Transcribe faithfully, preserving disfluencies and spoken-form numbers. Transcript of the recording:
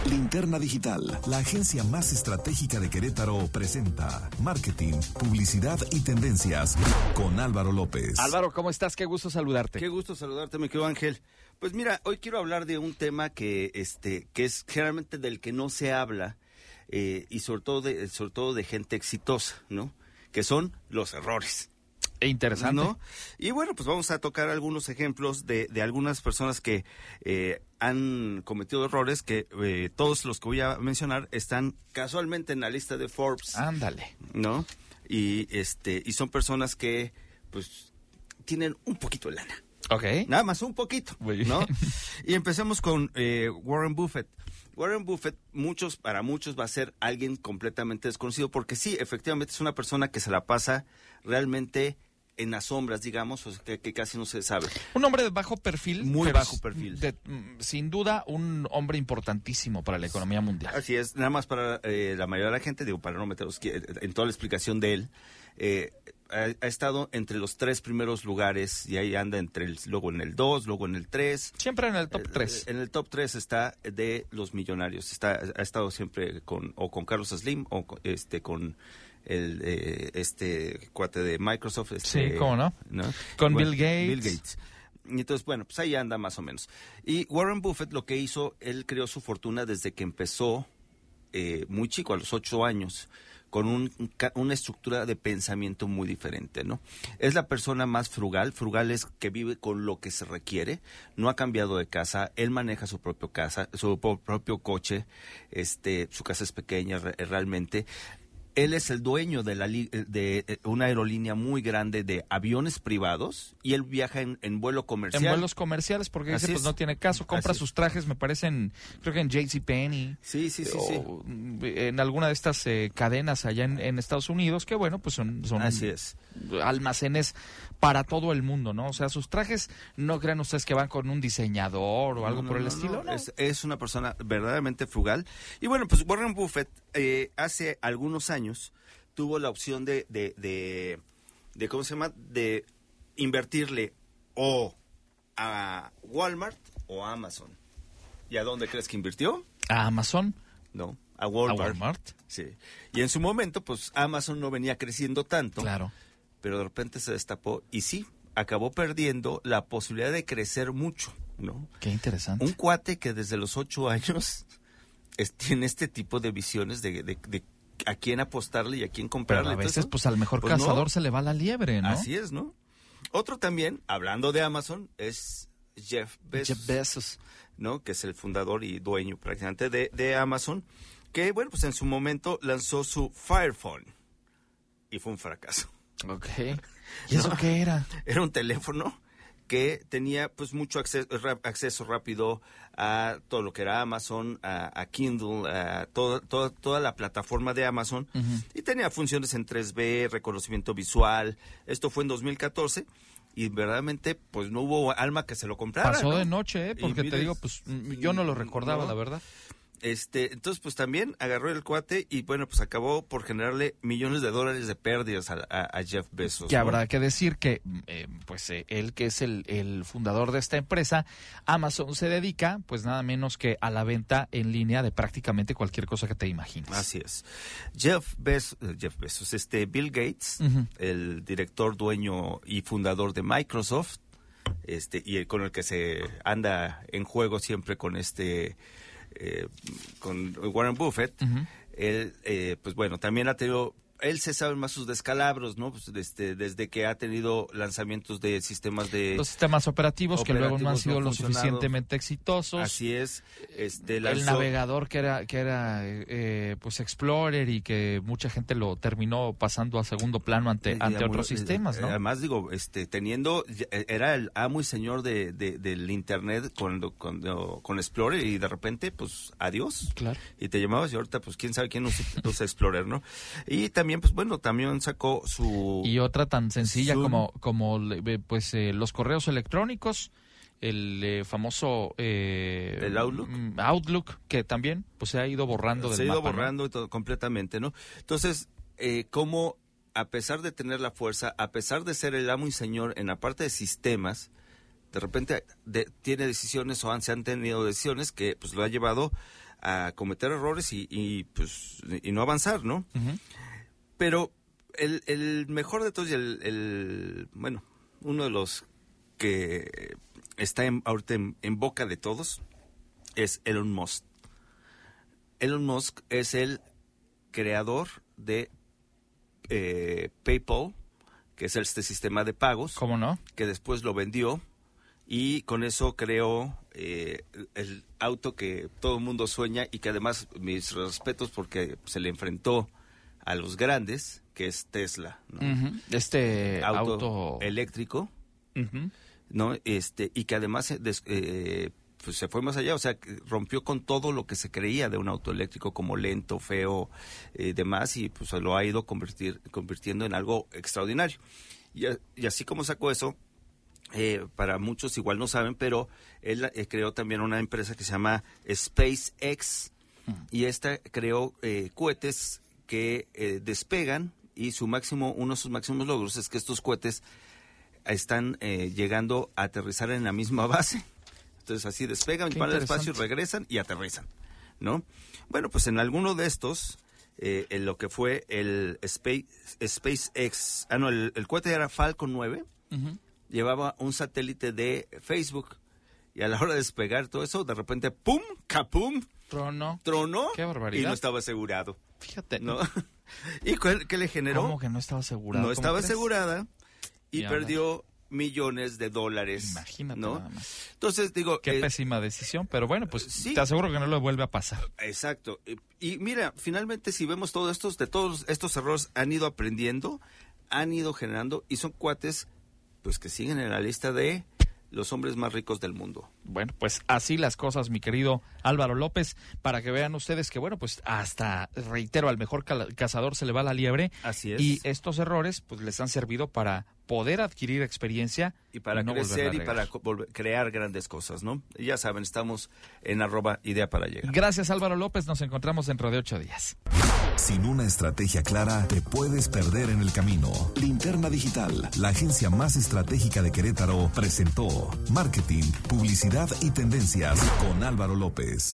Linterna Digital, la agencia más estratégica de Querétaro, presenta Marketing, Publicidad y Tendencias con Álvaro López. Álvaro, ¿cómo estás? Qué gusto saludarte. Qué gusto saludarte, mi querido Ángel. Pues mira, hoy quiero hablar de un tema que, este, que es generalmente del que no se habla eh, y sobre todo de, sobre todo de gente exitosa, ¿no? Que son los errores. Interesante. ¿No? Y bueno, pues vamos a tocar algunos ejemplos de, de algunas personas que eh, han cometido errores que eh, todos los que voy a mencionar están casualmente en la lista de Forbes. Ándale. ¿No? Y este y son personas que pues tienen un poquito de lana. Ok. Nada más un poquito, ¿no? Y empecemos con eh, Warren Buffett. Warren Buffett, muchos, para muchos va a ser alguien completamente desconocido, porque sí, efectivamente es una persona que se la pasa realmente en las sombras, digamos, o sea, que, que casi no se sabe. Un hombre de bajo perfil. Muy pero bajo perfil. De, sin duda, un hombre importantísimo para la economía mundial. Así es, nada más para eh, la mayoría de la gente, digo, para no meterlos en toda la explicación de él, eh, ha, ha estado entre los tres primeros lugares y ahí anda entre el, luego en el dos, luego en el tres. Siempre en el top tres. Eh, en el top tres está de los millonarios. Está, ha estado siempre con o con Carlos Slim o con, este con el eh, este cuate de Microsoft. Este, sí, ¿cómo no? ¿no? Con bueno, Bill Gates. Bill Gates. Y entonces, bueno, pues ahí anda más o menos. Y Warren Buffett lo que hizo, él creó su fortuna desde que empezó eh, muy chico, a los ocho años, con un, una estructura de pensamiento muy diferente, ¿no? Es la persona más frugal, frugal es que vive con lo que se requiere, no ha cambiado de casa, él maneja su propio casa, su propio coche, este, su casa es pequeña re, realmente. Él es el dueño de, la, de una aerolínea muy grande de aviones privados y él viaja en, en vuelo comercial. En vuelos comerciales porque dice, pues no tiene caso. Compra sus trajes, me parecen, creo que en JCPenney. Sí, sí, sí, o sí. En alguna de estas eh, cadenas allá en, en Estados Unidos, que bueno, pues son, son Así es. almacenes para todo el mundo, ¿no? O sea, sus trajes, no crean ustedes que van con un diseñador o algo no, por no, el no, estilo, ¿no? Es, es una persona verdaderamente frugal. Y bueno, pues Warren Buffett eh, hace algunos años tuvo la opción de, de, de, de, ¿cómo se llama? De invertirle o a Walmart o a Amazon. ¿Y a dónde crees que invirtió? ¿A Amazon? No, a Walmart. ¿A Walmart? Sí. Y en su momento, pues Amazon no venía creciendo tanto. Claro. Pero de repente se destapó y sí, acabó perdiendo la posibilidad de crecer mucho, ¿no? Qué interesante. Un cuate que desde los ocho años es, tiene este tipo de visiones de, de, de a quién apostarle y a quién comprarle. Pero a veces, entonces, pues al mejor pues cazador no. se le va la liebre, ¿no? Así es, ¿no? Otro también, hablando de Amazon, es Jeff Bezos. Jeff Bezos. ¿No? Que es el fundador y dueño prácticamente de, de Amazon, que, bueno, pues en su momento lanzó su Fire Phone y fue un fracaso. Ok. ¿Y eso no, qué era? Era un teléfono que tenía pues mucho acceso, acceso rápido a todo lo que era Amazon, a, a Kindle, a todo, todo, toda la plataforma de Amazon, uh-huh. Y tenía funciones en tres B, reconocimiento visual. Esto fue en dos mil catorce y verdaderamente pues no hubo alma que se lo comprara. Pasó ¿no? de noche, ¿eh? Porque mires, te digo, pues yo no lo recordaba, no. La verdad. Este, entonces, pues también agarró el cuate y, bueno, pues acabó por generarle millones de dólares de pérdidas a, a, a Jeff Bezos. Que ¿no? habrá que decir que, eh, pues, eh, él que es el, el fundador de esta empresa, Amazon se dedica, pues, nada menos que a la venta en línea de prácticamente cualquier cosa que te imagines. Así es. Jeff Bezos, Jeff Bezos este, Bill Gates, uh-huh. El director, dueño y fundador de Microsoft, este, y el, con el que se anda en juego siempre con este... Eh, con Warren Buffett, uh-huh. Él, eh, pues bueno, también ha tenido, él se sabe más sus descalabros, ¿no? Pues desde, desde que ha tenido lanzamientos de sistemas de... Los sistemas operativos, operativos que luego no han sido no lo suficientemente exitosos. Así es. Este, lanzó... El navegador que era, que era eh, pues Explorer y que mucha gente lo terminó pasando a segundo plano ante, eh, ante otros muy, sistemas, ¿no? Además, digo, este, teniendo, era el amo y señor de, de, del Internet cuando, cuando, con Explorer y de repente, pues, adiós. Claro. Y te llamabas y ahorita, pues, quién sabe quién usa, usa Explorer, ¿no? Y también, pues, bueno, también sacó su... Y otra tan sencilla su... como, como pues, eh, los correos electrónicos, el eh, famoso eh, el Outlook Outlook que también pues se ha ido borrando del se ha ido mapa, borrando ¿no? todo, completamente, ¿no? Entonces eh, cómo a pesar de tener la fuerza, a pesar de ser el amo y señor en la parte de sistemas, de repente de, tiene decisiones o han, se han tenido decisiones que pues lo ha llevado a cometer errores y, y pues y no avanzar, ¿no? Uh-huh. Pero el, el mejor de todos y el, el bueno, uno de los que está en, ahorita en, en boca de todos es Elon Musk. Elon Musk es el creador de eh, PayPal, que es este sistema de pagos. ¿Cómo no? Que después lo vendió y con eso creó eh, el auto que todo el mundo sueña y que además mis respetos porque se le enfrentó a los grandes, que es Tesla, ¿no? Uh-huh. Este auto, auto eléctrico, uh-huh. ¿no? Este, y que además eh, des, eh, pues se fue más allá, o sea, rompió con todo lo que se creía de un auto eléctrico como lento, feo, y eh, demás, y pues lo ha ido convertir, convirtiendo en algo extraordinario. Y, y así como sacó eso, eh, para muchos igual no saben, pero él eh, creó también una empresa que se llama SpaceX, uh-huh. y esta creó eh, cohetes que eh, despegan, y su máximo, uno de sus máximos logros es que estos cohetes están eh, llegando a aterrizar en la misma base. Entonces así despegan, van al espacio, regresan y aterrizan, ¿no? Bueno, pues en alguno de estos, eh, en lo que fue el Space, SpaceX, ah no, el, el cohete era Falcon nueve, uh-huh. llevaba un satélite de Facebook, y a la hora de despegar todo eso, de repente, ¡pum!, ¡capum! Tronó. Tronó. Qué barbaridad. Y no estaba asegurado. Fíjate. ¿No? ¿Y qué, qué le generó? ¿Cómo que no estaba asegurado? No estaba asegurada y, y perdió millones de dólares. Imagínate, ¿no? Nada más. Entonces, digo... Qué eh, pésima decisión, pero bueno, pues sí. Te aseguro que no lo vuelve a pasar. Exacto. Y, y mira, finalmente si vemos todos estos, de todos estos errores han ido aprendiendo, han ido generando, y son cuates pues que siguen en la lista de los hombres más ricos del mundo. Bueno, pues así las cosas, mi querido Álvaro López, para que vean ustedes que, bueno, pues hasta, reitero, al mejor cazador se le va la liebre. Así es. Y estos errores, pues les han servido para poder adquirir experiencia. Y para y no crecer y para volver, crear grandes cosas, ¿no? Y ya saben, estamos en arroba idea para llegar. Gracias, Álvaro López. Nos encontramos dentro de ocho días. Sin una estrategia clara, te puedes perder en el camino. Linterna Digital, la agencia más estratégica de Querétaro, presentó Marketing, Publicidad y Tendencias con Álvaro López.